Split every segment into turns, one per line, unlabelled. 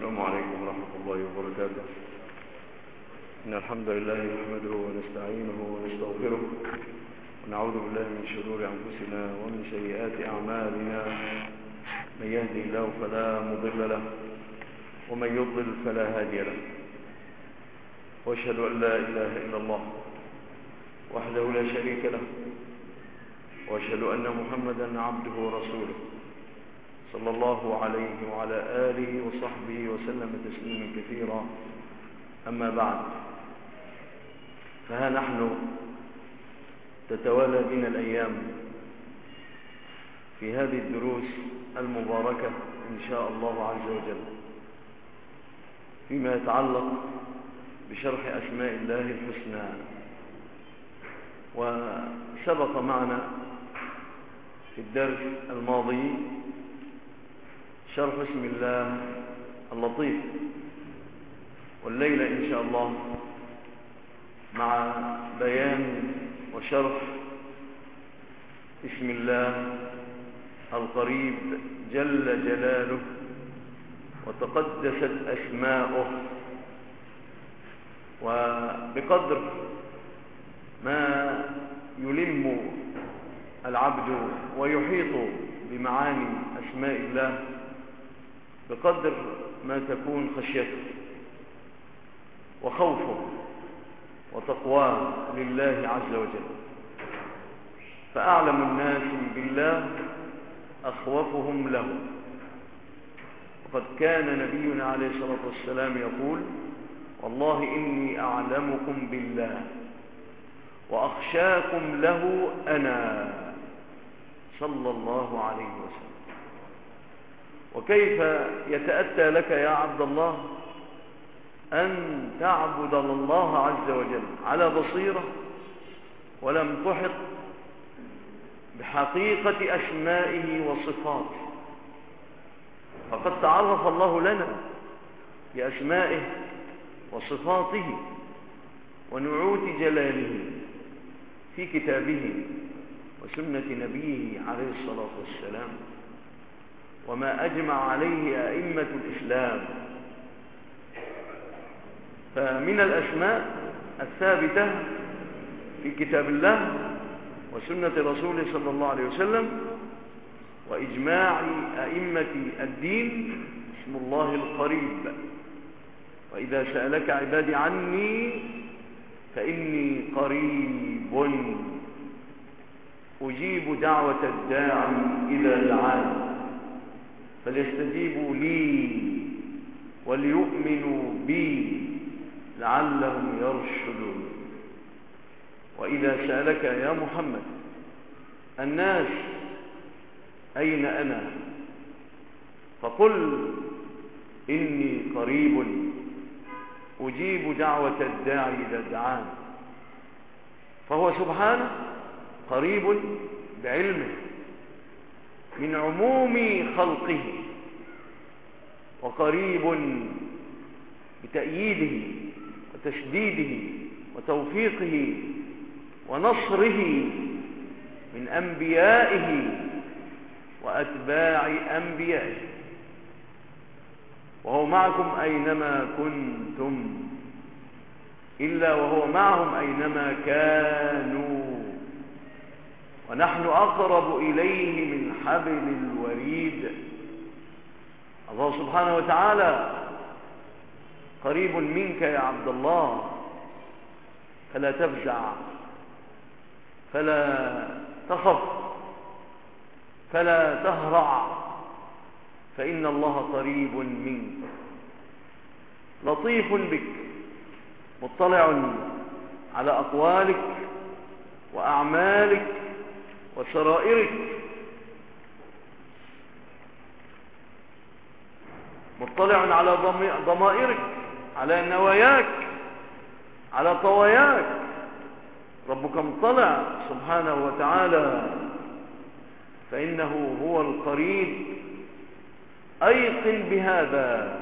السلام عليكم ورحمة الله وبركاته. إن الحمد لله نحمده ونستعينه ونستغفره ونعوذ بالله من شرور أنفسنا ومن سيئات أعمالنا. من يهدي الله فلا مضل له ومن يضلل فلا هادي له، وأشهد أن لا إله إلا الله وحده لا شريك له، وأشهد أن محمدا عبده ورسوله صلى الله عليه وعلى آله وصحبه وسلم تسليما كثيرا. أما بعد، فها نحن تتوالى بنا الأيام في هذه الدروس المباركة إن شاء الله عز وجل فيما يتعلق بشرح أسماء الله الحسنى. وسبق معنا في الدرس الماضي شرح اسم الله اللطيف، والليلة إن شاء الله مع بيان وشرح اسم الله القريب جل جلاله وتقدست أسماؤه. وبقدر ما يلم العبد ويحيط بمعاني أسماء الله بقدر ما تكون خشيته وخوفه وتقواه لله عز وجل. فأعلم الناس بالله أخوفهم له. وقد كان نبينا عليه الصلاة والسلام يقول: والله إني أعلمكم بالله وأخشاكم له أنا، صلى الله عليه وسلم. وكيف يتأتى لك يا عبد الله أن تعبد الله عز وجل على بصيرة ولم تحط بحقيقة أسمائه وصفاته؟ فقد تعرف الله لنا بأسمائه وصفاته ونعوت جلاله في كتابه وسنة نبيه عليه الصلاة والسلام، وما أجمع عليه أئمة الإسلام. فمن الأسماء الثابتة في كتاب الله وسنة رسوله صلى الله عليه وسلم وإجماع أئمة الدين اسم الله القريب. وإذا سألك عبادي عني فإني قريب أجيب دعوة الداعي إذا دعاني فليستجيبوا لي وليؤمنوا بي لعلهم يرشدون. وإذا سألك يا محمد الناس أين أنا فقل إني قريب أجيب دعوة الداعي إذا دعان. فهو سبحانه قريب بعلمه من عموم خلقه، وقريب بتأييده وتشديده وتوفيقه ونصره من أنبيائه وأتباع أنبيائه. وهو معكم أينما كنتم إلا وهو معهم أينما كانوا، ونحن أقرب إليه من حبل الوريد. الله سبحانه وتعالى قريب منك يا عبد الله، فلا تفزع، فلا تخف، فلا تهرع، فإن الله قريب منك لطيف بك مطلع على أقوالك وأعمالك وسرائرك، مطلع على ضمائرك، على نواياك، على طواياك. ربك مطلع سبحانه وتعالى، فإنه هو القريب. أيقن بهذا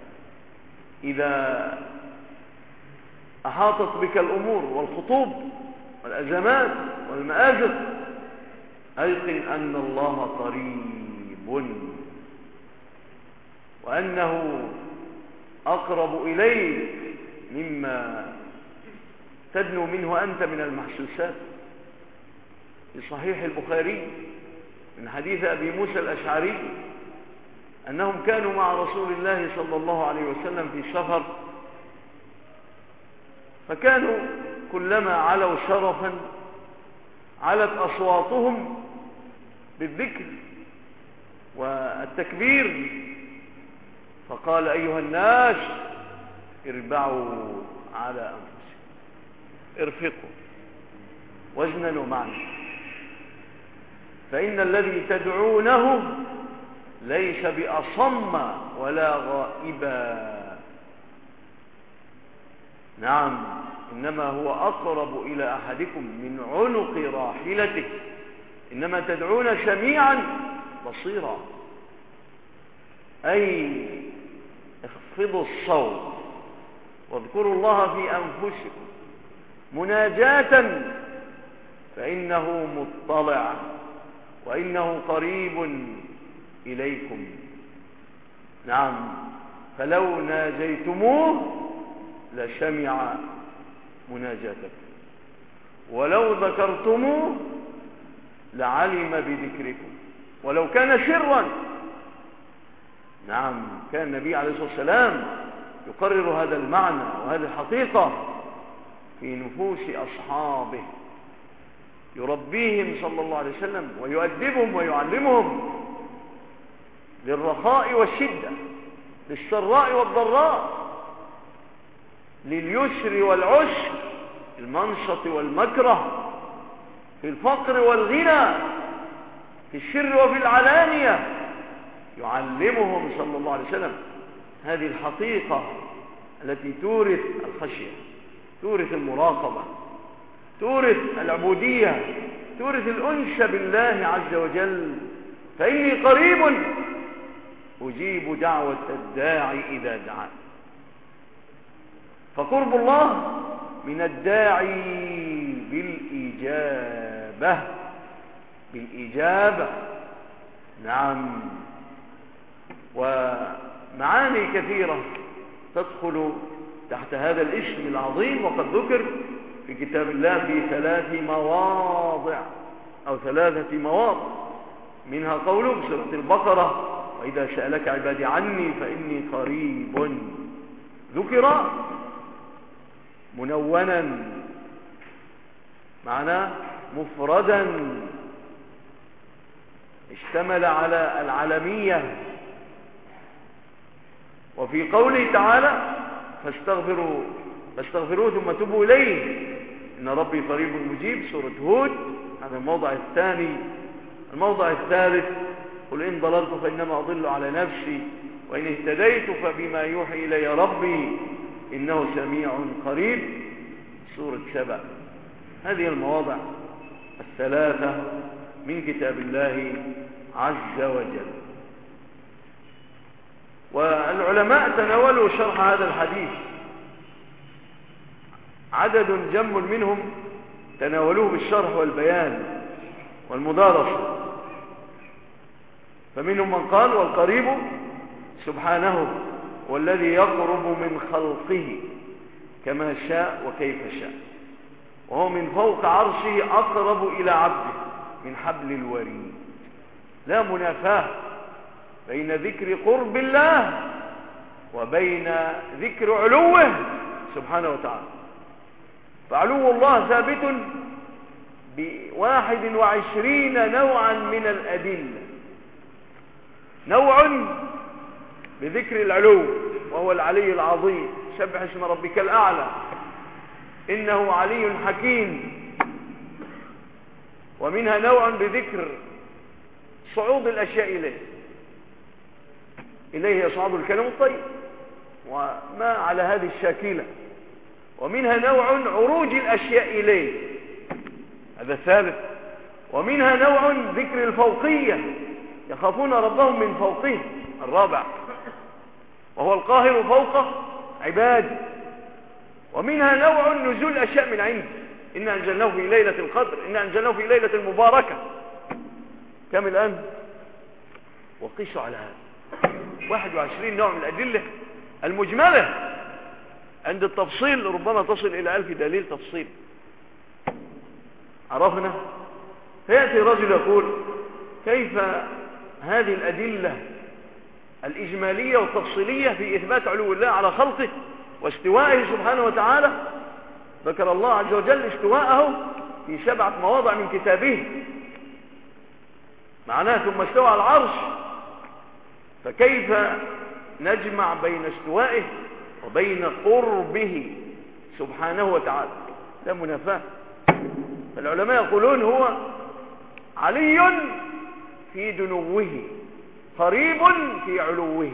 إذا أحاطت بك الأمور والخطوب والأزمات والمآزق، أيقن أن الله قريب وأنه أقرب إليك مما تدنو منه أنت من المحسوسات. في صحيح البخاري من حديث أبي موسى الأشعري أنهم كانوا مع رسول الله صلى الله عليه وسلم في سفر، فكانوا كلما علوا شرفا علت أصواتهم بالذكر والتكبير، فقال أيها الناس اربعوا على أنفسكم، ارفقوا وزنا ومعنى، فإن الذي تدعونه ليس بأصم ولا غائبا، نعم إنما هو أقرب إلى أحدكم من عنق راحلته، إنما تدعون سميعا بصيرا، أي اخفضوا الصوت واذكروا الله في أنفسكم مناجاة فإنه مطلع وإنه قريب إليكم. نعم فلو ناجيتموه لسمع مناجاتكم، ولو ذكرتموه لعلم بذكركم، ولو كان سرا. نعم كان النبي عليه الصلاة والسلام يقرر هذا المعنى وهذه الحقيقة في نفوس أصحابه، يربيهم صلى الله عليه وسلم ويؤدبهم ويعلمهم للرخاء والشدة، للسراء والضراء، لليسر والعسر، المنشط والمكره، في الفقر والغنى، في السر وفي العلانية، يعلمهم صلى الله عليه وسلم هذه الحقيقة التي تورث الخشية، تورث المراقبة، تورث العبودية، تورث الأنس بالله عز وجل. فإني قريب أجيب دعوة الداعي إذا دعان. فقرب الله من الداعي بالإجابة. نعم ومعاني كثيرة تدخل تحت هذا الاسم العظيم، وقد ذكر في كتاب الله في 3 مواضع أو 3 مواضع، منها قوله بسورة البقرة وإذا سألك عبادي عني فإني قريب، ذكر منونا معناه مفردا، اشتمل على العالمية. وفي قوله تعالى فاستغفروه ثم توبوا إليه إن ربي قريب مجيب، سورة هود، هذا الموضع الثاني. الموضع الثالث قل إن ضللت فإنما أضل على نفسي وإن اهتديت فبما يوحي إلي ربي إنه سميع قريب، سورة سبأ. هذه المواضع 3 من كتاب الله عز وجل. والعلماء تناولوا شرح هذا الحديث، عدد جم منهم تناولوه بالشرح والبيان والمدارسة، فمنهم من قال والقريب سبحانه والذي يقرب من خلقه كما شاء وكيف شاء، وهو من فوق عرشه أقرب إلى عبده من حبل الوريد. لا منافاة بين ذكر قرب الله وبين ذكر علوه سبحانه وتعالى. فعلو الله ثابت ب21 نوعا من الأدلة. نوع بذكر العلو وهو العلي العظيم، سبح اسم ربك الأعلى إنه علي حكيم. ومنها نوع بذكر صعود الأشياء إليه يصعد الكلام الطيب وما على هذه الشاكلة. ومنها نوع عروج الأشياء إليه، هذا الثالث. ومنها نوع ذكر الفوقية، يخافون ربهم من فوقهم، الرابع، وهو القاهر فوق عباده. ومنها نوع نزول الأشياء من عنده، إنا أنزلناه في ليلة القدر، إنا أنزلناه في ليلة المباركة. كم الآن؟ وقيسوا على هذا 21 نوع من الأدلة المجملة عند التفصيل ربما تصل إلى 1000 دليل تفصيل. عرفنا؟ فيأتي رجل يقول كيف هذه الأدلة الإجمالية والتفصيلية في إثبات علو الله على خلقه واستوائه سبحانه وتعالى؟ ذكر الله عز وجل استواءه في 7 مواضع من كتابه، معناه ثم استوى على العرش، فكيف نجمع بين استوائه وبين قربه سبحانه وتعالى؟ لا منافاة. العلماء يقولون هو علي في دنوه، قريب في علوه،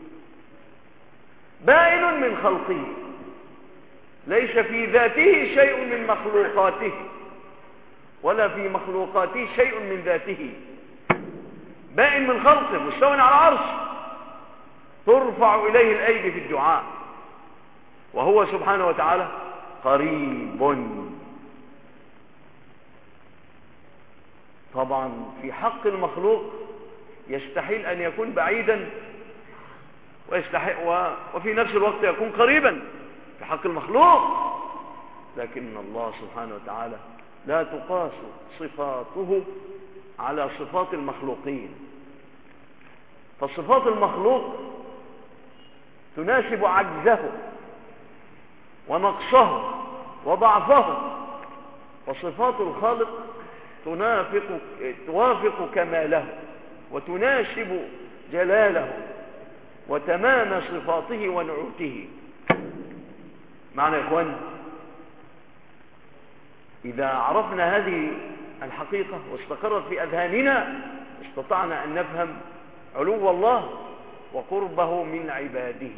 بائن من خلقه، ليس في ذاته شيء من مخلوقاته ولا في مخلوقاته شيء من ذاته، بائن من خلقه، مستوى على العرش، ترفع إليه الأيدي في الدعاء، وهو سبحانه وتعالى قريب. طبعا في حق المخلوق يستحيل أن يكون بعيدا وفي نفس الوقت يكون قريبا في حق المخلوق، لكن الله سبحانه وتعالى لا تقاس صفاته على صفات المخلوقين، فصفات المخلوق تناسب عجزه ونقصه وضعفه، وصفات الخالق توافق كماله وتناسب جلاله وتمام صفاته ونعوته. معنى يا إخوان، إذا عرفنا هذه الحقيقة واستقرت في أذهاننا استطعنا أن نفهم علو الله وقربه من عباده.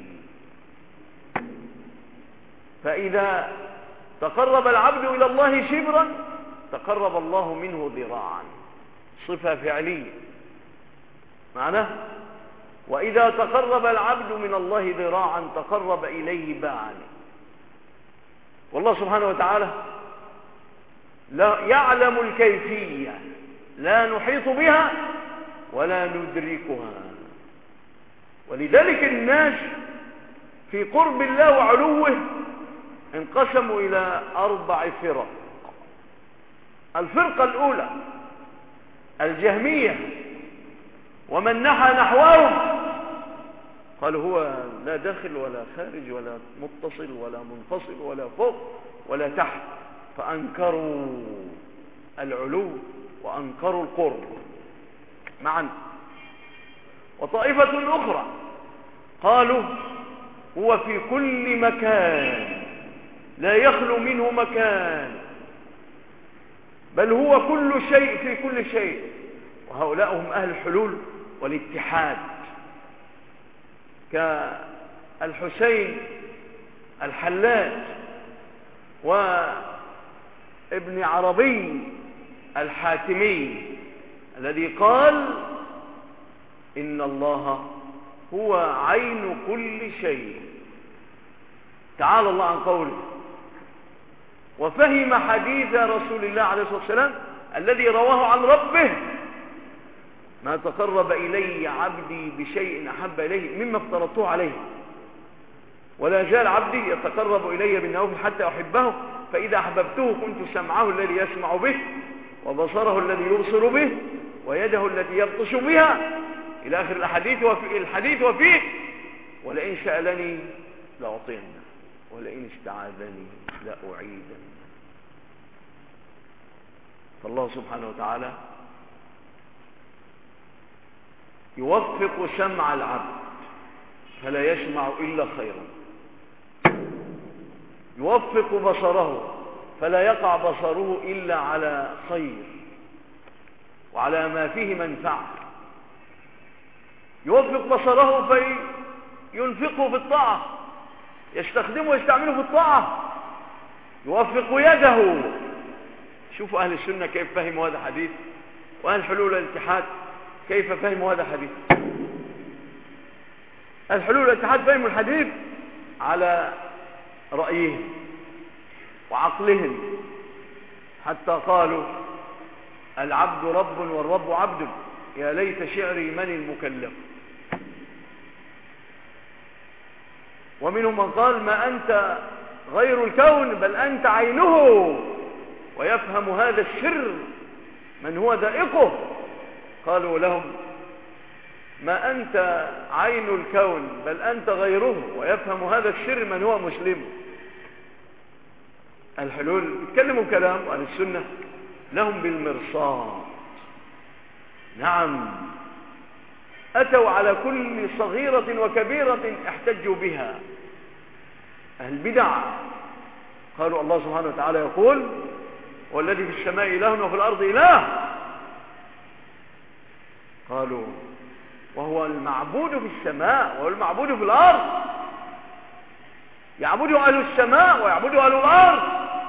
فإذا تقرب العبد إلى الله شبرا تقرب الله منه ذراعا، صفة فعلية معناه. وإذا تقرب العبد من الله ذراعا تقرب إليه باعا. والله سبحانه وتعالى لا يعلم الكيفية، لا نحيط بها ولا ندركها، ولذلك الناس في قرب الله وعلوه انقسموا إلى 4 فرق. الفرقة الأولى الجهمية، ومن نحى نحوهم قالوا هو لا داخل ولا خارج ولا متصل ولا منفصل ولا فوق ولا تحت، فأنكروا العلو وأنكروا القرب معا. وطائفة أخرى قالوا هو في كل مكان لا يخلو منه مكان، بل هو كل شيء في كل شيء، وهؤلاء هم أهل الحلول والاتحاد، كالحسين الحلاج وابن عربي الحاتمي الذي قال إن الله هو عين كل شيء. تعالى الله عن قوله، وفهم حديث رسول الله عليه الصلاة والسلام الذي رواه عن ربه ما تقرب إلي عبدي بشيء أحب إليه مما افترضته عليه، ولا زال عبدي يتقرب إلي بالنوافل حتى أحبه، فإذا أحببته كنت سمعه الذي يسمع به وبصره الذي يبصر به ويده التي يبطش بها إلى آخر الحديث وفيه ولئن سألني لأعطينه ولئن استعاذني لأعيذنه. فالله سبحانه وتعالى يوفق سمع العبد فلا يسمع إلا خيرا، يوفق بصره فلا يقع بصره إلا على خير وعلى ما فيه منفعة، يوفق بصره فينفقه في الطاعة، يستخدمه ويستعمله في الطاعة، يوفق يده. شوفوا أهل السنة كيف فهموا هذا الحديث، وأهل الحلول والاتحاد كيف فهموا هذا الحديث. الحلول والاتحاد فهموا الحديث على رأيهم وعقلهم، حتى قالوا العبد رب والرب عبد، يا ليت شعري من المكلف. ومنهم من قال ما أنت غير الكون بل أنت عينه، ويفهم هذا السر من هو ذائقه. قالوا لهم ما أنت عين الكون بل أنت غيره، ويفهم هذا السر من هو مسلم. الحلول يتكلموا كلام، وعن السنة لهم بالمرصاد. نعم، أتوا على كل صغيرة وكبيرة احتجوا بها. أهل البدع قالوا الله سبحانه وتعالى يقول والذي في السماء إله وفي الأرض إله. قالوا وهو المعبود في السماء وهو المعبود في الأرض، يعبده أهل السماء ويعبده أهل الأرض،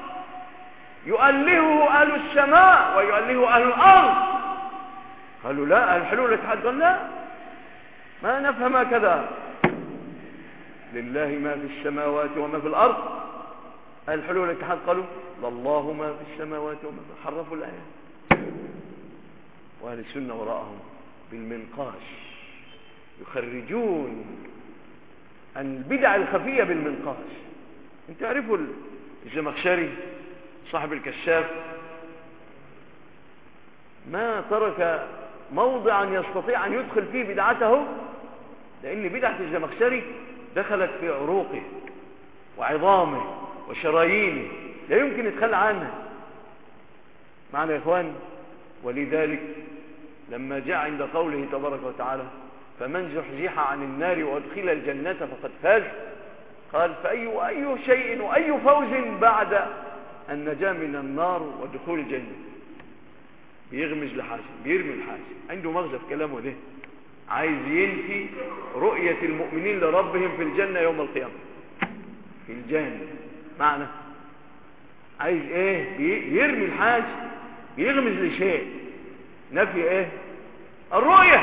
يؤلهه أهل السماء ويؤلهه أهل الأرض. قالوا لا، الحلول والاتحاد. قال لا، ما نفهم هكذا. لله ما في السماوات وما في الأرض. الحلول والاتحاد قالوا لله ما في السماوات وما في الأرض. حرفوا الآية. وأهل السنة وراءهم بالمنقاش يخرجون البدع الخفية بالمنقاش. انت تعرفوا الزمخشري صاحب الكشاف ما ترك موضعا يستطيع أن يدخل فيه بدعته، لأن بدعة الزمخشري دخلت في عروقه وعظامه وشرايينه، لا يمكن يتخلى عنها. معنا يا إخوان؟ ولذلك لما جاء عند قوله تبارك وتعالى فمن زحزح عن النار وأدخل الجنة فقد فاز، قال فأي شيء وأي فوز بعد النجاة من النار ودخول الجنة؟ بيغمز لحاجة، بيرمي الحاجة، عنده مغزى في كلامه ده. عايز ينفي رؤية المؤمنين لربهم في الجنة يوم القيامة. في الجنة معنى عايز ايه؟ يرمي الحاجة، بيغمز لشيء، نفي ايه؟ الرؤية.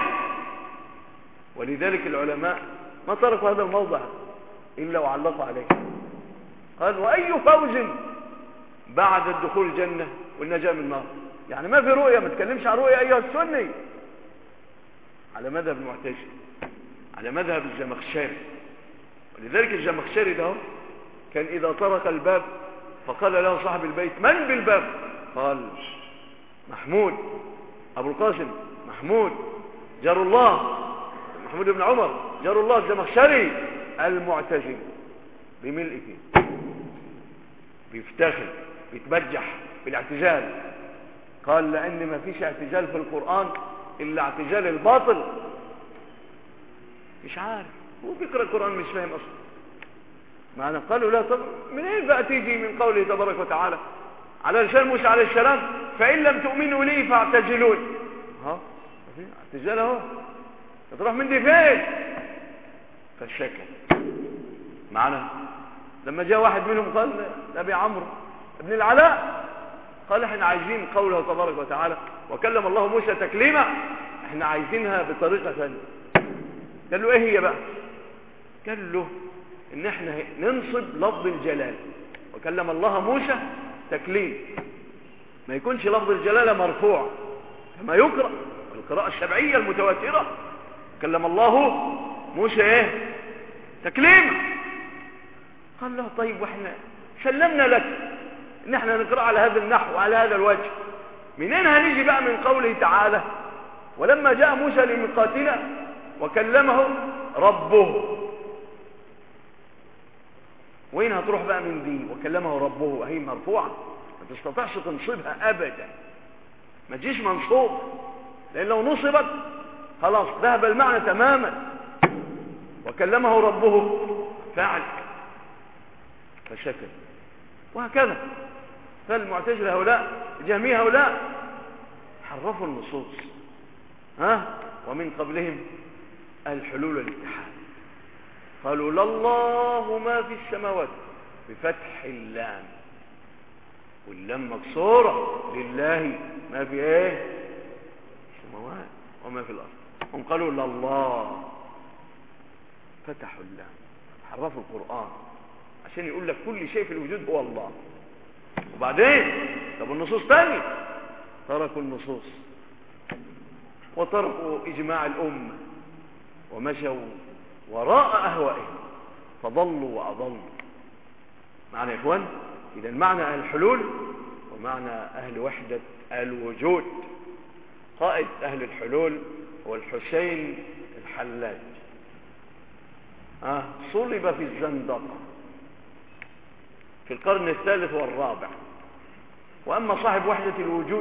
ولذلك العلماء ما تركوا هذا الموضع إلا وعلقوا عليه. قال وأي فوز بعد الدخول الجنة والنجاة من النار؟ يعني ما في رؤية، ما تكلمش عن رؤية أيها السني. على مذهب المعتزلة، على مذهب الزمخشري. ولذلك الزمخشري ده كان إذا طرق الباب فقال له صاحب البيت من بالباب؟ قال محمود أبو القاسم، محمود جار الله، محمود بن عمر جار الله الزمخشري المعتزلي. بملء فيه، بيفتخر، بيتبجح بالاعتزال. قال لأن ما فيش اعتزال في القرآن إلا اعتزال الباطل. مش عارف، هو بيقرأ القرآن مش فاهم أصلا. معنى قالوا لا، طب منين بقى تيجي من قوله تبارك وتعالى على لسان موسى عليه السلام فإن لم تؤمنوا لي فاعتزلون؟ ها اعتزال اهو، تروح من دي فين؟ فالشكل معنى لما جاء واحد منهم قال لأبي عمرو بن العلاء، قال احنا عايزين قوله تبارك وتعالى وكلم الله موسى تكليما، احنا عايزينها بطريقة ثانية. قال له ايه هي بقى؟ قال له ان احنا ننصب لفظ الجلال وكلم الله موسى تكليم، ما يكونش لفظ الجلالة مرفوع كما يقرأ القراءة السبعية المتواترة كلم الله موسى ايه؟ تكليما. قال له طيب واحنا سلمنا لك ان احنا نقرأ على هذا النحو وعلى هذا الوجه، منين هنيجي بقى من قوله تعالى ولما جاء موسى لميقاتنا وكلمه ربه؟ وين هتروح بقى من دي وكلمه ربه؟ هي مرفوعة ما تستطيعش تنصبها ابدا، ما تجيش منصوب، لان لو نصبت خلاص ذهب المعنى تماما. وكلمه ربه فعل فشكل، وهكذا. فالمعتزلة هؤلاء الجهمية هؤلاء حرفوا النصوص، ومن قبلهم الحلول والاتحاد. قالوا لله ما في السماوات بفتح اللام، واللام مكسورة، لله ما في ايه؟ السماوات وما في الارض. هم قالوا لله، فتحوا اللام، حرفوا القرآن عشان يقول لك كل شيء في الوجود هو الله. وبعدين طب النصوص تاني، تركوا النصوص وتركوا إجماع الأمة ومشوا وراء أهوائهم فضلوا وأضلوا. معنى يا إخوان، إذا معنى أهل الحلول ومعنى أهل وحدة الوجود. قائد أهل الحلول هو الحسين الحلاج، صلب في الزندقة في القرن الثالث والرابع. وأما صاحب وحدة الوجود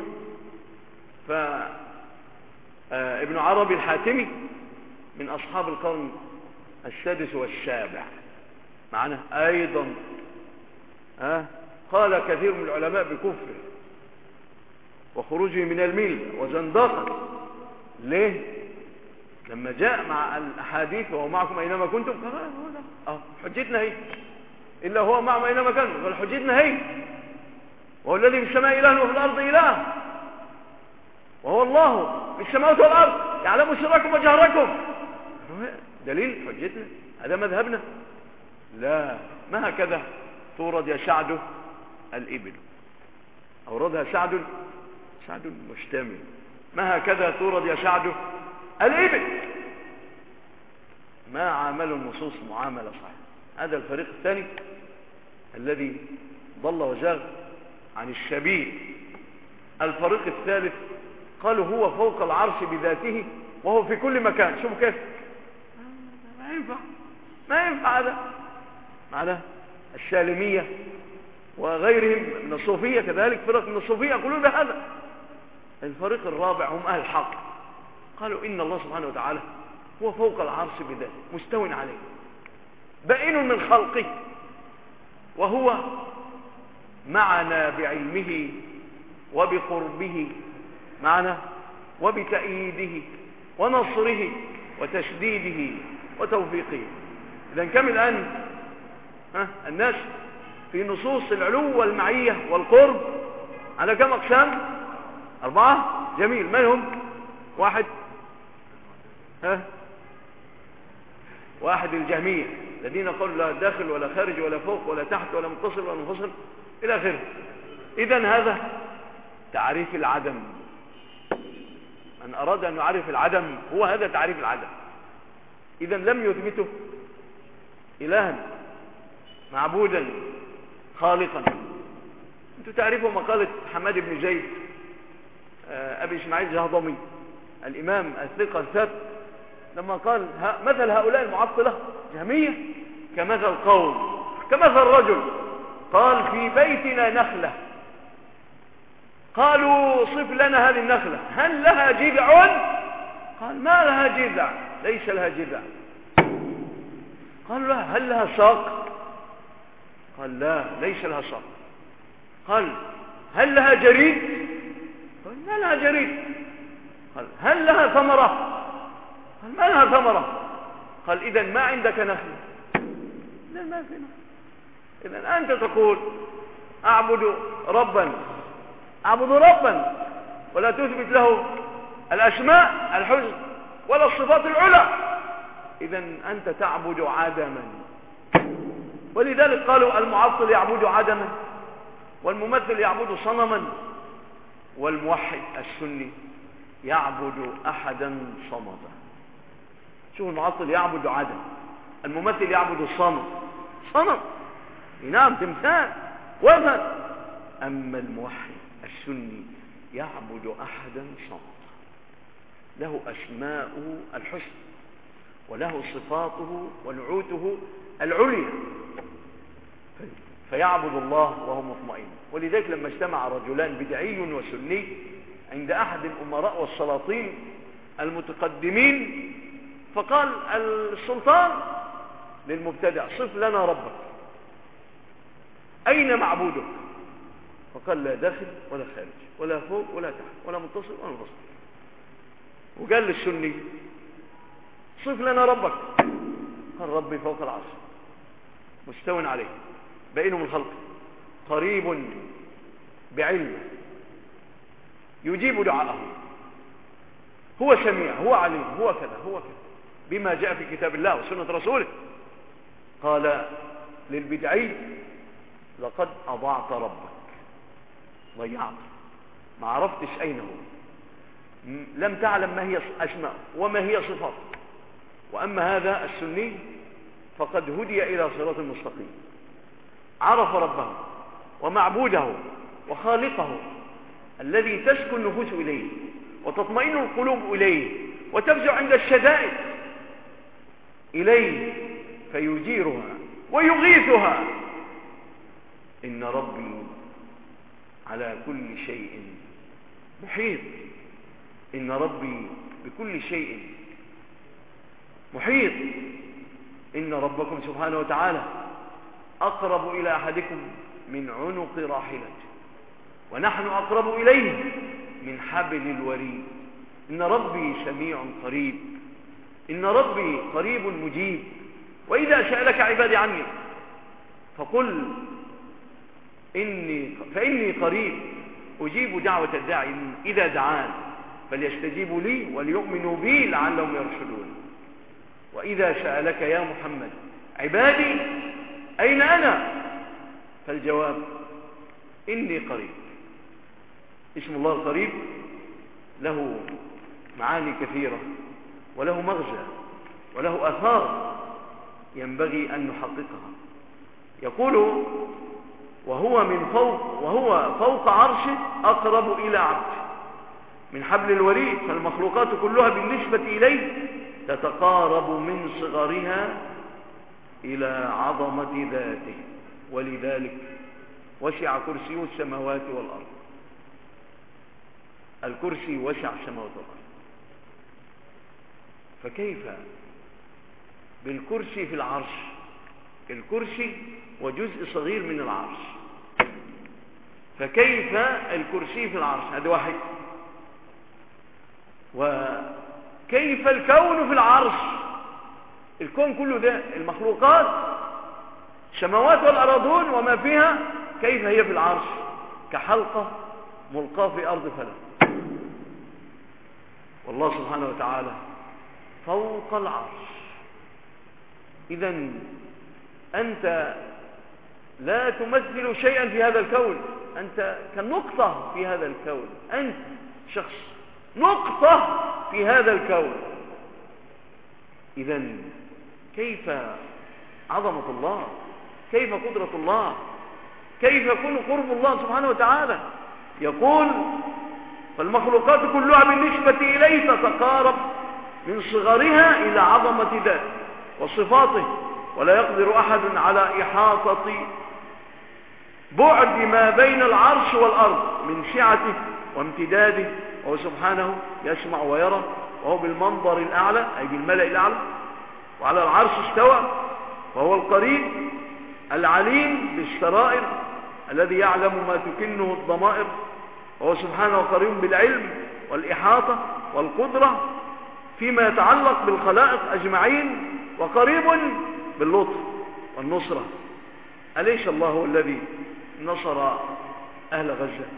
فابن عربي الحاتمي من أصحاب القرن السادس والسابع معنا أيضا. قال كثير من العلماء بكفره وخروجه من الملة وزندقة. ليه؟ لما جاء مع الأحاديث وهو معكم أينما كنتم قال حجتنا هي، إلا هو معكم أينما كنتم قال حجتنا هي، وهو الذي في السماء إله وفي الأرض إله، وهو الله في السماوات والأرض يعلم سركم وجهركم. دليل حجتنا، هذا مذهبنا. لا، ما هكذا تورد يا سعد الإبل، أوردها سعد مشتمل. ما هكذا تورد يا سعد الإبل. ما عاملوا النصوص معاملة صحيحة. هذا الفريق الثاني الذي ضل وزاغ عن السبيل. الفريق الثالث قالوا هو فوق العرش بذاته وهو في كل مكان. شوفوا كيف، ما ينفع هذا. معناه السالمية وغيرهم من الصوفية كذلك، فرق من الصوفية يقولون بهذا. الفريق الرابع هم أهل الحق، قالوا إن الله سبحانه وتعالى هو فوق العرش بذاته مستو عليه بائن من خلقه، وهو معنا بعلمه وبقربه معنا وبتأييده ونصره وتشديده وتوفيقه. إذا كم الآن الناس في نصوص العلو والمعية والقرب على كم أقسام؟ 4. جميل. من هم؟ واحد الجهمية الذين قالوا لا داخل ولا خارج ولا فوق ولا تحت ولا متصل ولا منفصل إلى آخره. إذن هذا تعريف العدم. من أراد أن يعرف العدم هو هذا تعريف العدم. إذن لم يثبته إلها معبودا خالقا. أنتم تعرفوا مقالة حماد بن زيد أبي إسماعيل الجهضمي الإمام الثقة الثبت لما قال مثل هؤلاء المعطلة جهمية كمثل قوم، كمثل رجل قال في بيتنا نخلة، قالوا صف لنا هذه النخلة، هل لها جذع؟ قال ما لها جذع، ليس لها جذع. قالوا لا، هل لها ساق؟ قال لا، ليس لها ساق. قال هل لها جريد؟ قال ما لها جريد. قال هل لها ثمرة؟ قال ما لها ثمرة. قال إذن ما عندك نخلة. لا، ما في نخلة. إذن أنت تقول أعبد ربا ولا تثبت له الأسماء الحسنى ولا الصفات العلى، إذن أنت تعبد عدما. ولذلك قالوا المعطل يعبد عدما، والممثل يعبد صنما، والموحد السني يعبد أحدا صمدا. شوف، المعطل يعبد عدم، الممثل يعبد الصمد، صنم، نعم، تمثال، وثن. أما الموحد السني يعبد أحدا صمدا، له أسماؤه الحسنى وله صفاته ونعوته العليا، فيعبد الله وهو مطمئن. ولذلك لما اجتمع رجلان بدعي وسني عند أحد الأمراء والسلاطين المتقدمين، فقال السلطان للمبتدع صف لنا ربك، أين معبودك؟ فقال لا داخل ولا خارج ولا فوق ولا تحت ولا متصل ولا منفصل. وقال للسني صف لنا ربك، قال ربي فوق العرش مستو عليه بائن من خلقه قريب بعلمه يجيب دعاءه، هو سميع، هو عليم، هو كذا هو كذا بما جاء في كتاب الله وسنة رسوله. قال للبدعي لقد أضعت ربك، ضيعت، ما عرفتش أين هو، لم تعلم ما هي أسماء وما هي صفات. وأما هذا السني فقد هدي إلى صراط مستقيم، عرف ربه ومعبوده وخالقه الذي تسكن النفوس إليه وتطمئن القلوب إليه وتفزع عند الشدائد إليه فيجيرها ويغيثها. إن ربي على كل شيء محيط. إن ربي بكل شيء محيط. إن ربكم سبحانه وتعالى أقرب إلى أحدكم من عنق راحلته ونحن أقرب إليه من حبل الوريد. إن ربي سميع قريب. إن ربي قريب مجيب. وإذا سألك عبادي عني فقل فإني قريب أجيب دعوة الداعي إذا دعان فليستجيبوا لي وليؤمنوا بي لعلهم يرشدون. وإذا سألك يا محمد عبادي أين أنا فالجواب إني قريب. اسم الله القريب له معاني كثيرة وله مغزى وله آثار ينبغي أن نحققها. يقول وهو فوق عرشه أقرب إلى عبده من حبل الوريد. فالمخلوقات كلها بالنسبة إليه تتقارب من صغرها إلى عظمة ذاته، ولذلك وسع كرسيه السماوات والأرض. الكرسي وسع السماوات والأرض، فكيف بالكرسي في العرش؟ الكرسي وجزء صغير من العرش، فكيف الكرسي في العرش؟ هذا واحد. وكيف الكون في العرش؟ الكون كله ده المخلوقات السماوات والأرضون وما فيها كيف هي في العرش؟ كحلقة ملقاة في أرض فلك. والله سبحانه وتعالى فوق العرش. إذن أنت لا تمثل شيئا في هذا الكون، أنت كنقطة في هذا الكون، أنت شخص نقطة في هذا الكون. إذن كيف عظمة الله؟ كيف قدرة الله؟ كيف يكون قرب الله سبحانه وتعالى؟ يقول فالمخلوقات كلها بالنسبة إليه تتقارب من صغرها إلى عظمة ذاته وصفاته، ولا يقدر أحد على إحاطة بعد ما بين العرش والأرض من سعته وامتداده. وهو سبحانه يسمع ويرى، وهو بالمنظر الأعلى أي بالملأ الأعلى، وعلى العرش استوى، وهو القريب العليم بالسرائر الذي يعلم ما تكنه الضمائر. وهو سبحانه قريب بالعلم والإحاطة والقدرة فيما يتعلق بالخلائق أجمعين، وقريب باللطف والنصرة. أليس الله هو الذي نصر أهل غزة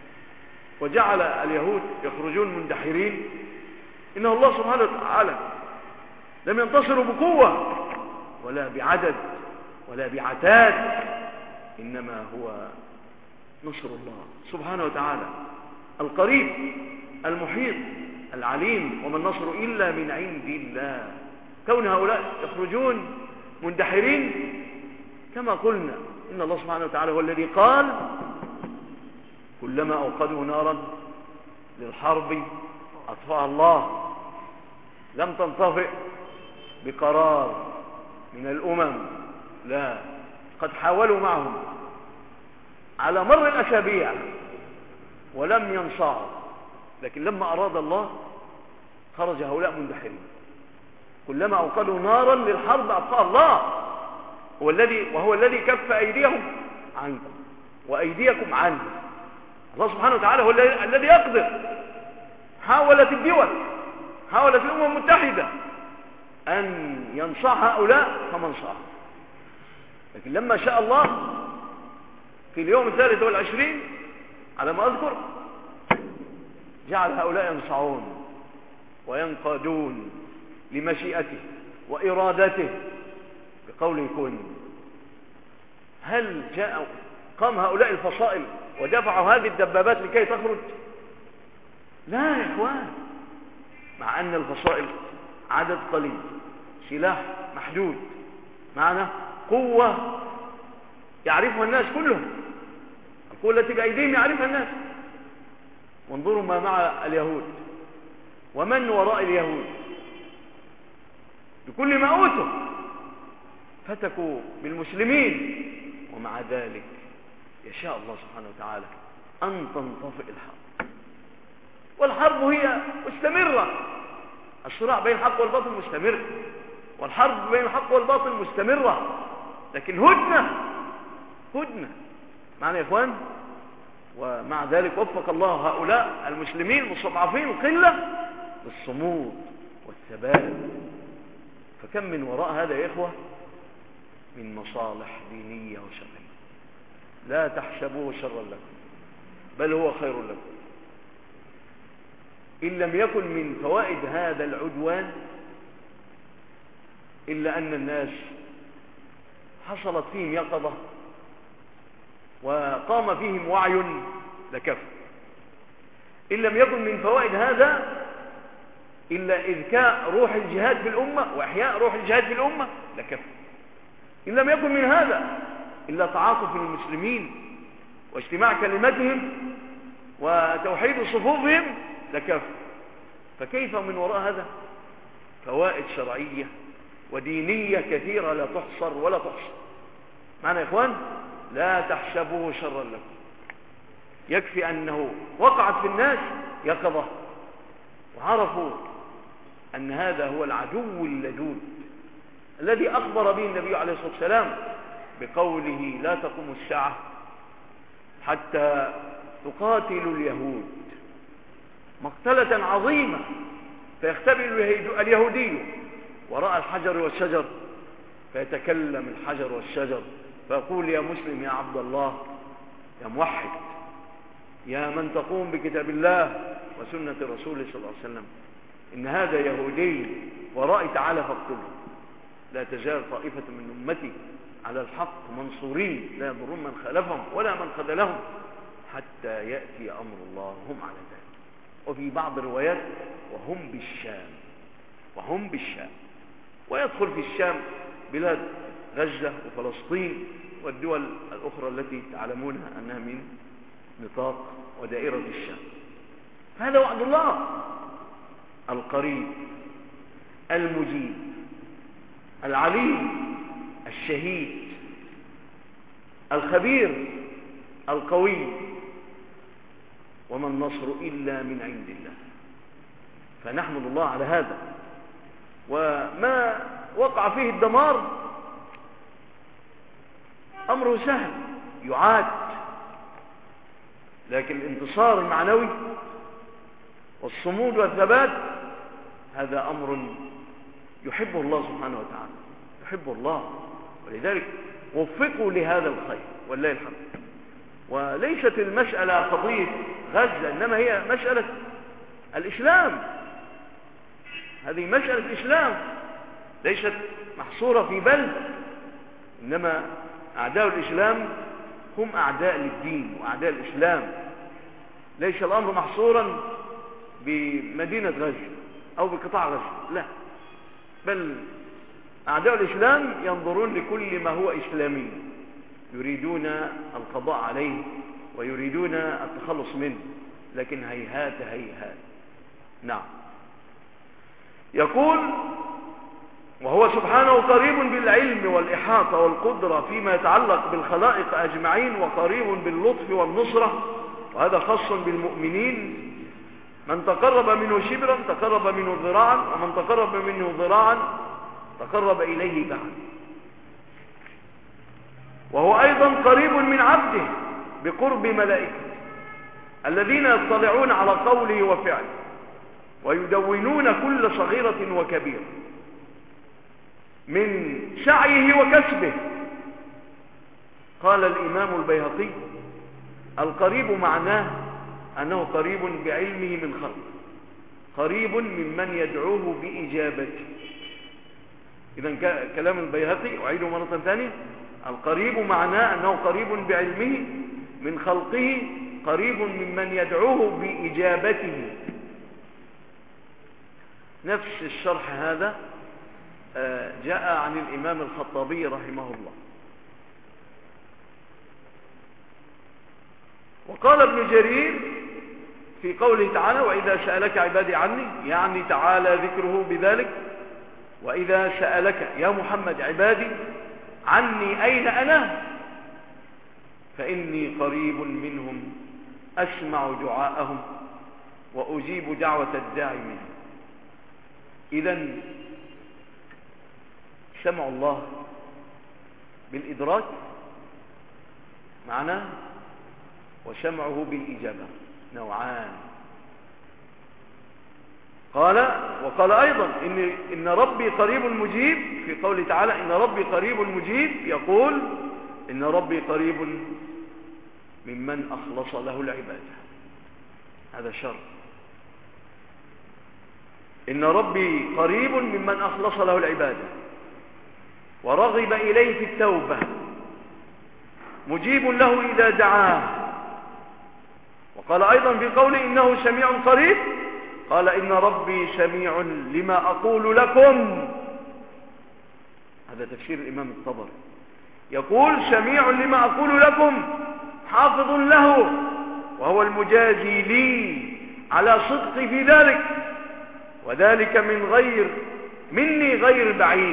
وجعل اليهود يخرجون مندحرين؟ إنه الله سبحانه وتعالى لم ينتصروا بقوة ولا بعدد ولا بعتاد، إنما هو نصر الله سبحانه وتعالى القريب المحيط العليم. وما النصر إلا من عند الله. كون هؤلاء يخرجون مندحرين كما قلنا إن الله سبحانه وتعالى هو الذي قال كلما أوقدوا نارا للحرب أطفأها الله، لم تنطفئ بقرار من الأمم، لا، قد حاولوا معهم على مر الأسابيع ولم ينصعوا، لكن لما أراد الله خرج هؤلاء مندحرين. كلما أوقدوا نارا للحرب أطفأها الله، وهو الذي كف أيديهم عنكم وأيديكم عنه. الله سبحانه وتعالى هو الذي يقدر. حاولت الدول، حاولت الأمم المتحدة أن ينصع هؤلاء فما انصعوا، لكن لما شاء الله في اليوم 23 على ما أذكر جعل هؤلاء ينصعون وينقادون لمشيئته وإرادته بقوله كن. هل قام هؤلاء الفصائل ودفعوا هذه الدبابات لكي تخرج؟ لا يا إخوان، مع أن الفصائل عدد قليل، سلاح محدود، معنى قوة يعرفها الناس كلهم، القوة التي بأيديهم يعرفها الناس. وانظروا ما مع اليهود ومن وراء اليهود، بكل ما أوتوا فتكوا بالمسلمين، ومع ذلك يشاء الله سبحانه وتعالى أن تنطفئ الحرب. والحرب هي مستمرة، الصراع بين الحق والباطل مستمر، والحرب بين الحق والباطل مستمرة، لكن هدنة معنا يا إخوان. ومع ذلك وفق الله هؤلاء المسلمين المستضعفين القلة للصمود والثبات. فكم من وراء هذا يا إخوة من مصالح دينية وشرعية، لا تحسبوه شرا لكم بل هو خير لكم. إن لم يكن من فوائد هذا العدوان إلا أن الناس حصلت فيهم يقظة وقام فيهم وعي لكفى. إن لم يكن من فوائد هذا إلا إذكاء روح الجهاد في الأمة وإحياء روح الجهاد في الأمة لكفى. إن لم يكن من هذا إلا تعاطف المسلمين واجتماع كلمتهم وتوحيد صفوفهم لكفى. فكيف من وراء هذا فوائد شرعية ودينية كثيرة لا تحصر ولا تحصر. معنى يا إخوان لا تحسبوه شرا لكم، يكفي أنه وقعت في الناس يقظة وعرفوا أن هذا هو العدو اللدود الذي أخبر به النبي عليه الصلاة والسلام بقوله لا تقوم الساعة حتى تقاتلوا اليهود مقتلة عظيمة، فيختبئ اليهودي وراء الحجر والشجر فيتكلم الحجر والشجر فيقول يا مسلم يا عبد الله يا موحد يا من تقوم بكتاب الله وسنة رسوله صلى الله عليه وسلم إن هذا يهودي ورائي تعالى فاقتله. لا تزال طائفة من أمتي على الحق منصورين لا يضرون من خالفهم ولا من خذلهم حتى يأتي أمر الله هم على ذلك. وفي بعض الروايات وهم بالشام ويدخل في الشام بلاد غزة وفلسطين والدول الأخرى التي تعلمونها أنها من نطاق ودائرة الشام. هذا وعد الله القريب المجيب العليم الشهيد الخبير القوي. وما النصر إلا من عند الله، فنحمد الله على هذا. وما وقع فيه الدمار أمره سهل يعاد، لكن الانتصار المعنوي والصمود والثبات هذا أمر يحبه الله سبحانه وتعالى، يحبه الله، ولذلك وفقوا لهذا الخير والله الحمد. وليست المسألة قضية غزة، إنما هي مسألة الإسلام. هذه مسألة الإسلام ليست محصورة في بلد، إنما أعداء الإسلام هم أعداء للدين وأعداء الإسلام. ليس الأمر محصورا بمدينة غزة أو بقطاع غزة، لا، بل أعداء الإسلام ينظرون لكل ما هو إسلامي، يريدون القضاء عليه ويريدون التخلص منه، لكن هيهات. نعم. يقول وهو سبحانه قريب بالعلم والإحاطة والقدرة فيما يتعلق بالخلائق أجمعين، وقريب باللطف والنصرة، وهذا خاص بالمؤمنين. من تقرب منه شبرا تقرب منه ذراعا، ومن تقرب منه ذراعا تقرب إليه بعد. وهو أيضا قريب من عبده بقرب ملائكته الذين يطلعون على قوله وفعله ويدونون كل صغيرة وكبيرة من سعيه وكسبه. قال الإمام البيهقي القريب معناه أنه قريب بعلمه من خلقه، قريب ممن يدعوه بإجابته. إذن كلام البيهقي أعيده مرة ثانية، القريب معناه أنه قريب بعلمه من خلقه، قريب ممن يدعوه بإجابته. نفس الشرح هذا جاء عن الإمام الخطابي رحمه الله، وقال ابن جرير في قوله تعالى وإذا سألك عبادي عني، يعني تعالى ذكره بذلك، وإذا سألك يا محمد عبادي عني أين أنا فإني قريب منهم أسمع دعاءهم وأجيب دعوة الداعي منهم. إذن سمع الله بالإدراك معناه، وسمعه بالإجابة نوعان. وقال أيضا إن ربي قريب مجيب، في قوله تعالى إن ربي قريب مجيب، يقول إن ربي قريب ممن أخلص له العبادة، هذا شرط. إن ربي قريب ممن أخلص له العبادة ورغب إليه في التوبة، مجيب له إذا دعاه. وقال أيضا في قوله إنه سميع قريب، قال إن ربي سميع لما أقول لكم، هذا تفسير الإمام الطبري، يقول سميع لما أقول لكم حافظ له وهو المجازي لي على صدقي في ذلك، وذلك مني غير بعيد،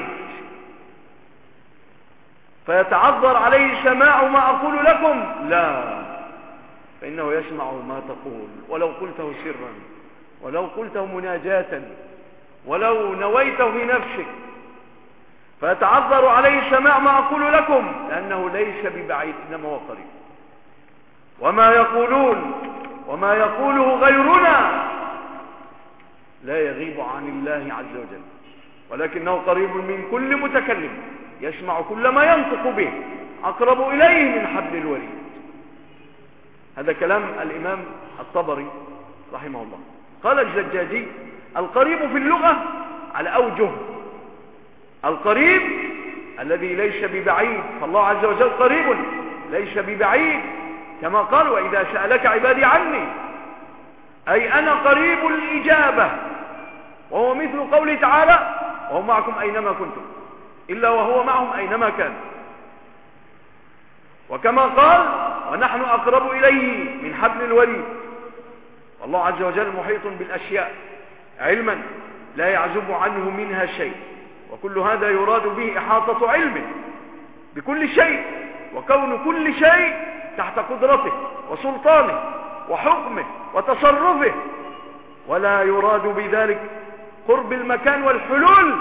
فيتعذر عليه سماع ما أقول لكم؟ لا، فإنه يسمع ما تقول، ولو قلته سرا، ولو قلته مناجاة، ولو نويته في نفسك، فيتعذر عليه سماع ما أقول لكم، لأنه ليس ببعيد إنما هو قريب. وما يقولون وما يقوله غيرنا لا يغيب عن الله عز وجل، ولكنه قريب من كل متكلم، يسمع كل ما ينطق به، أقرب إليه من حبل الوريد. هذا كلام الإمام الطبري رحمه الله. قال الزجاجي القريب في اللغة على أوجه: القريب الذي ليس ببعيد، فالله عز وجل قريب ليس ببعيد، كما قال وإذا سألك عبادي عني، أي أنا قريب الإجابة، وهو مثل قوله تعالى وهو معكم أينما كنتم، إلا وهو معهم أينما كان. وكما قال ونحن أقرب إليه من حبل الوريد، والله عز وجل محيط بالأشياء علما لا يعزب عنه منها شيء، وكل هذا يراد به إحاطة علمه بكل شيء، وكون كل شيء تحت قدرته وسلطانه وحكمه وتصرفه، ولا يراد بذلك قرب المكان والحلول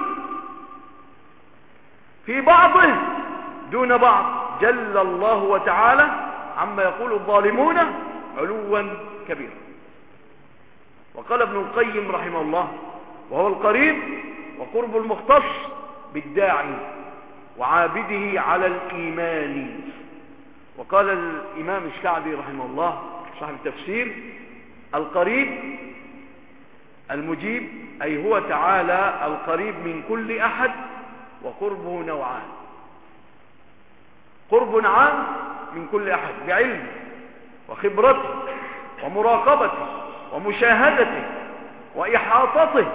في بعضه دون بعض، جل الله وتعالى عما يقول الظالمون علوا كبيرا. وقال ابن القيم رحمه الله وهو القريب وقرب المختص بالداعي وعابده على الإيمان. وقال الإمام السعدي رحمه الله صاحب التفسير القريب المجيب أي هو تعالى القريب من كل أحد، وقربه نوعان: قرب عام من كل أحد بعلمه وخبرته ومراقبته ومشاهدته وإحاطته،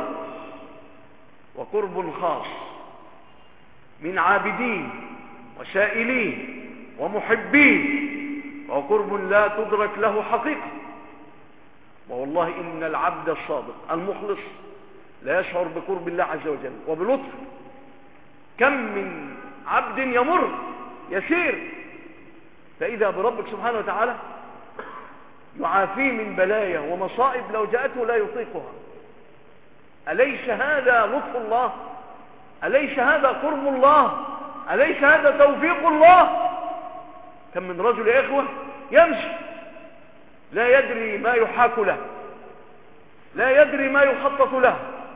وقرب خاص من عابدين وسائلين ومحبين، وقرب لا تدرك له حقيقة. والله إن العبد الصادق المخلص لا يشعر بقرب الله عز وجل وبلطفه. كم من عبد يمر يسير فإذا بربك سبحانه وتعالى يعافيه من بلايا ومصائب لو جاءته لا يطيقها. أليس هذا لطف الله؟ أليس هذا قرب الله؟ أليس هذا توفيق الله؟ كم من رجل يا إخوة يمشي لا يدري ما يحاك له، لا يدري ما يخطط له،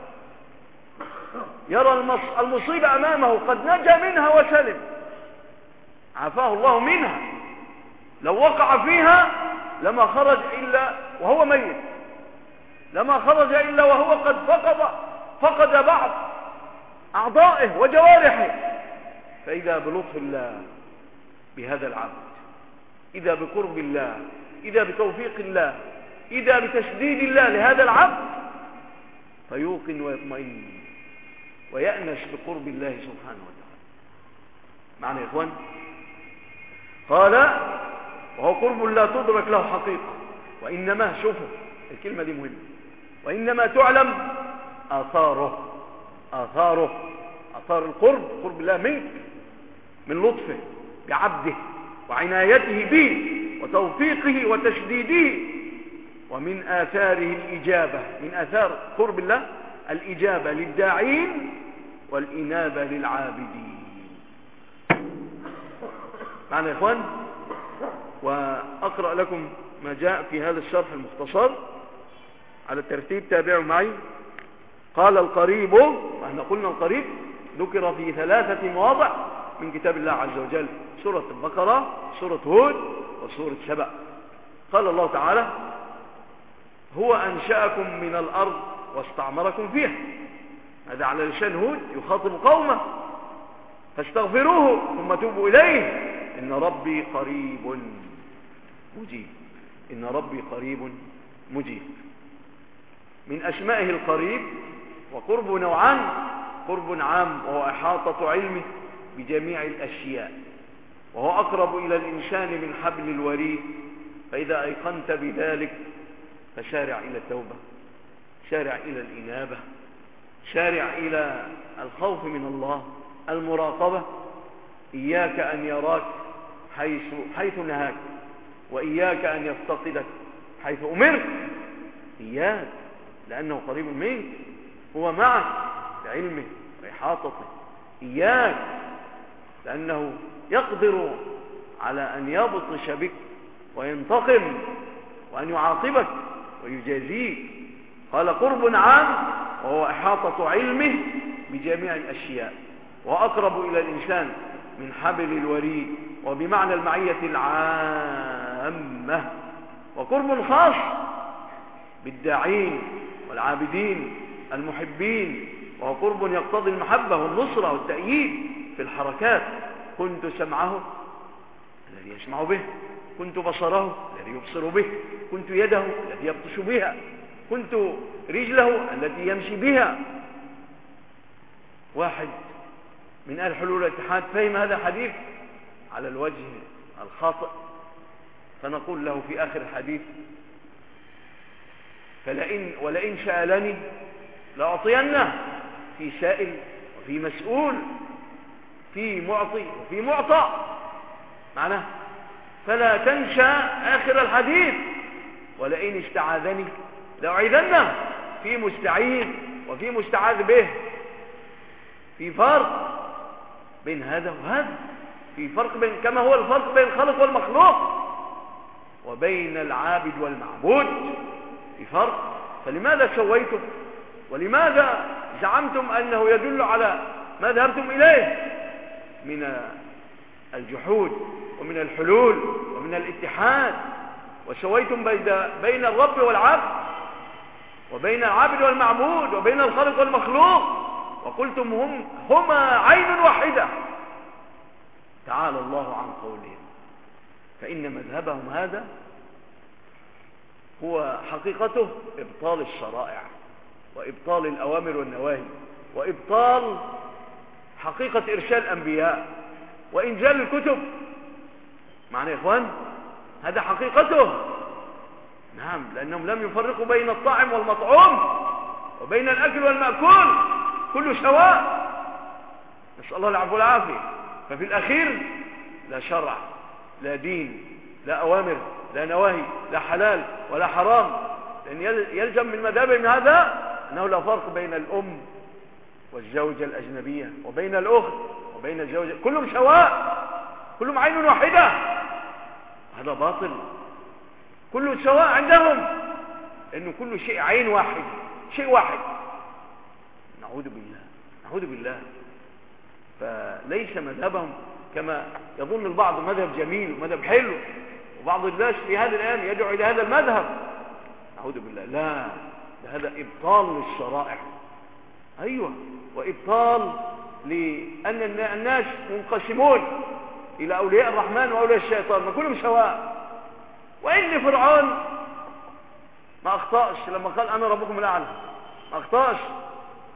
يرى المصيبة أمامه قد نجا منها وسلم، عافاه الله منها، لو وقع فيها لما خرج إلا وهو ميت، لما خرج إلا وهو قد فقد بعض أعضائه وجوارحه. فإذا بلطف الله بهذا العبد، إذا بقرب الله، إذا بتوفيق الله، إذا بتشديد الله لهذا العبد، فيوقن ويطمئن ويأنس بقرب الله سبحانه وتعالى. معنى يا إخوان؟ قال وهو قرب لا تدرك له حقيقة، وإنما شوفوا الكلمة دي مهمة، وإنما تعلم آثاره. آثار القرب، قرب الله منك، من لطفه بعبده وعنايته به وتوفيقه وتشديده، ومن آثاره الإجابة، من آثار قرب الله الإجابة للداعين والإنابة للعابدين. معنا يا إخوان؟ وأقرأ لكم ما جاء في هذا الشرح المختصر على الترتيب، تابعوا معي. قال القريب، وإحنا قلنا القريب ذكر في 3 مواضع من كتاب الله عز وجل: سورة البقرة، سورة هود، وسورة سبأ. قال الله تعالى: هو أنشأكم من الأرض واستعمركم فيها. هذا على لسان هود يخاطب قومه: فاستغفروه ثم توبوا إليه إن ربي قريب مجيب. إن ربي قريب مجيب. من أسمائه القريب، وقرب نوعان: قرب عام وهو إحاطة علمه بجميع الأشياء، وهو أقرب إلى الإنسان من حبل الوريد، فإذا أيقنت بذلك فسارع إلى التوبة، سارع إلى الإنابة، سارع إلى الخوف من الله، المراقبة. إياك أن يراك حيث نهاك، وإياك أن يفتقدك حيث أمرك. إياك، لأنه قريب منك، هو معك بعلمه وإحاطته. إياك، لأنه يقدر على أن يبطش بك وينتقم وأن يعاقبك ويجازيك. قال قرب عام وهو إحاطة علمه بجميع الأشياء، وأقرب إلى الإنسان من حبل الوريد، وبمعنى المعية العامة. وقرب خاص بالداعين والعابدين المحبين، وهو قرب يقتضي المحبة والنصرة والتأييد في الحركات. كنت سمعه الذي يسمع به، كنت بصره الذي يبصر به، كنت يده التي يبطش بها، كنت رجله التي يمشي بها. واحد من أهل حلول الاتحاد فهم هذا الحديث على الوجه الخاطئ، فنقول له في آخر الحديث: ولئن سألني لأعطينه. في سائل وفي مسؤول، في معطي وفي معطى. معناه فلا تنسى آخر الحديث: ولئن استعاذني لأعيذنه. في مستعيذ وفي مستعاذ به. في فرق بين هذا وهذا، في فرق بين، كما هو الفرق بين الخالق والمخلوق وبين العابد والمعبود، في فرق. فلماذا سويتم؟ ولماذا زعمتم أنه يدل على ما ذهبتم إليه من الجحود ومن الحلول ومن الاتحاد، وسويتم بين الرب والعبد، وبين العابد والمعبود، وبين الخالق والمخلوق، وقلتم هما عين واحدة؟ تعالى الله عن قولهم. فإن مذهبهم هذا هو حقيقته إبطال الشرائع، وإبطال الأوامر والنواهي، وإبطال حقيقة إرشاد الأنبياء وإنزال الكتب. معنى يا إخوان؟ هذا حقيقته. نعم، لأنهم لم يفرقوا بين الطاعم والمطعوم، وبين الأكل والمأكول، كله سواء. نسأل الله العفو والعافية. ففي الأخير لا شرع، لا دين، لا أوامر، لا نواهي، لا حلال ولا حرام. لأن يلزم من مذهبهم هذا أنه لا فرق بين الأم والزوجة الأجنبية، وبين الأخت وبين الزوجة، كلهم سواء، كلهم عين واحدة. هذا باطل. كله سواء عندهم، لأنه كل شيء عين واحد، شيء واحد. نعوذ بالله، نعوذ بالله. فليس مذهبهم كما يظن البعض مذهب جميل ومذهب حلو، وبعض الناس في هذه الأيام يدعو إلى هذا المذهب. نعوذ بالله. لا، هذا إبطال للشرائع. أيوة، وإبطال لأن الناس منقسمون إلى أولياء الرحمن وأولياء الشيطان، ما كلهم سواء. وإن فرعون ما أخطأش لما قال أنا ربكم الأعلى، ما أخطأش،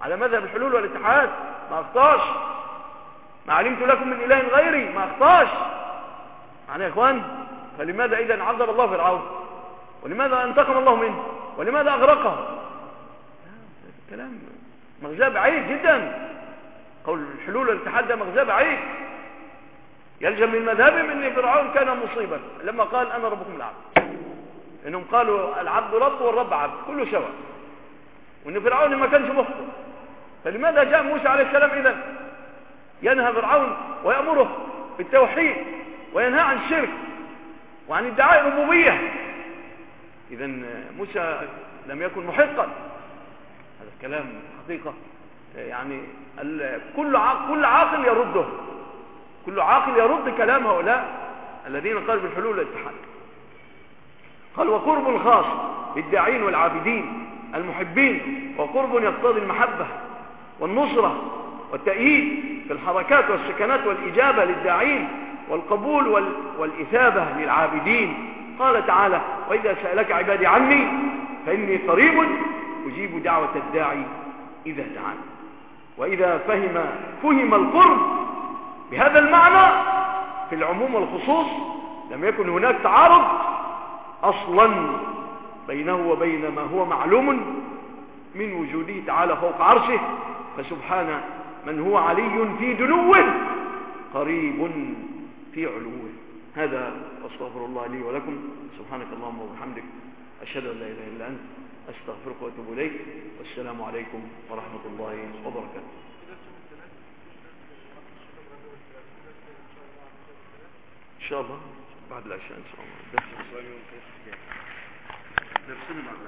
على مذهب الحلول والاتحاد ما أخطاش. ما علمت لكم من إله غيري ما أخطاش. معنى يا إخوان، فلماذا إذا عذب الله فرعون؟ ولماذا انتقم الله منه؟ ولماذا أغرقه؟ كلام مغزاه بعيد جدا. قول الحلول والاتحاد ده مغزاه بعيد. يلزم من مذهبهم ان فرعون كان مصيبا لما قال انا ربكم العبد. انهم قالوا العبد رب والرب عبد كله سواء، وان فرعون ما كانش مخطئ. فلماذا جاء موسى عليه السلام اذا ينهى فرعون ويأمره بالتوحيد وينهى عن الشرك وعن ادعاء الربوبيه؟ اذا موسى لم يكن محقا. هذا الكلام حقيقه يعني كل عاقل يرده. كل عاقل يرد كلام هؤلاء الذين قالوا بالحلول والاتحاد. قال وقرب الخاص بالداعين والعابدين المحبين، وقرب يقتضي المحبة والنصرة والتأييد في الحركات والسكنات والإجابة للداعين والقبول والإثابة للعابدين. قال تعالى وإذا سألك عبادي عني فإني قريب أجيب دعوة الداعي إذا دعاني. وإذا فهم القرب بهذا المعنى في العموم والخصوص لم يكن هناك تعارض أصلا بينه وبين ما هو معلوم من وجوده تعالى فوق عرشه. فسبحان من هو علي في دنوه قريب في علوه. هذا أستغفر الله لي ولكم. سبحانك اللهم وبحمدك أشهد أن لا إله إلا أنت أستغفرك وأتوب إليك. والسلام عليكم ورحمة الله وبركاته. إن شاء الله بعد العشاء إن شاء الله.